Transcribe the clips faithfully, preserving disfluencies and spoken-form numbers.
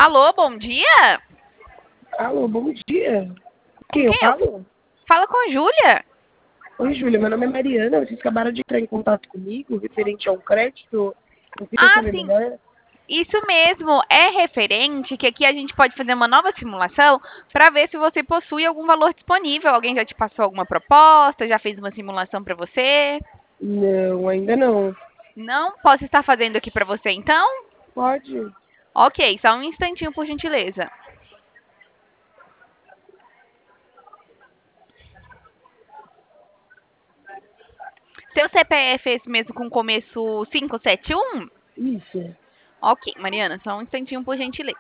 Alô, bom dia? Alô, bom dia. Com Quem eu quem eu... falo? Fala com a Júlia. Oi, Júlia, meu nome é Mariana. Vocês acabaram de entrar em contato comigo referente a um crédito. Eu queria Ah, saber sim. melhor. Isso mesmo, é referente que aqui a gente pode fazer uma nova simulação para ver se você possui algum valor disponível. Alguém já te passou alguma proposta? Já fez uma simulação para você? Não, ainda não. Não? Posso estar fazendo aqui para você então? Pode? Ok, só um instantinho por gentileza. Seu C P F é esse mesmo com começo cinco sete um? Isso. Ok, Mariana, só um instantinho por gentileza.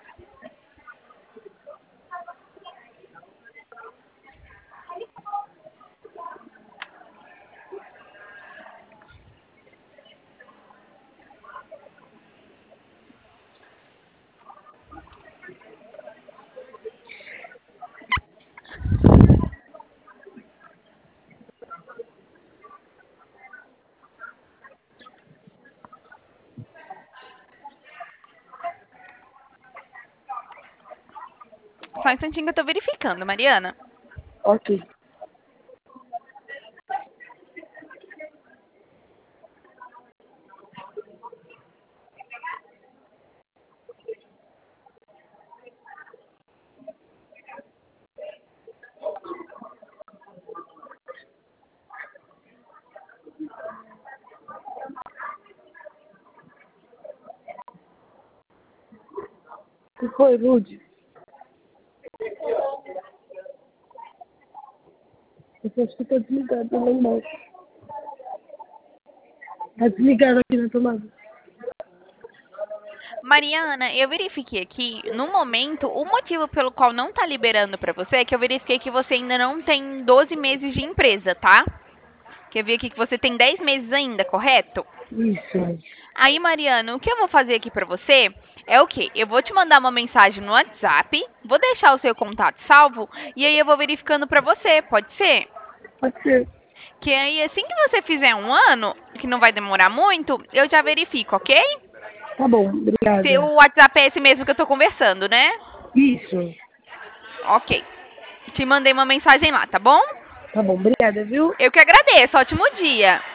Só um instantinho que eu tô verificando, Mariana. Ok. O que foi, Lud? Eu acho que tá desligado lá embaixo. Tá desligado aqui na tomada. Mariana, eu verifiquei aqui, no momento, o motivo pelo qual não tá liberando pra você é que eu verifiquei que você ainda não tem doze meses de empresa, tá? Que eu vi aqui que você tem dez meses ainda, correto? Isso. Aí, Mariana, o que eu vou fazer aqui pra você é o quê? Eu vou te mandar uma mensagem no WhatsApp, vou deixar o seu contato salvo e aí eu vou verificando pra você, pode ser? Pode ser. Que aí, assim que você fizer um ano, que não vai demorar muito, eu já verifico, ok? Tá bom, Seu obrigada. WhatsApp é esse mesmo que eu tô conversando, né? Isso. Ok. Te mandei uma mensagem lá, tá bom? Tá bom, obrigada, viu? Eu que agradeço. Ótimo dia.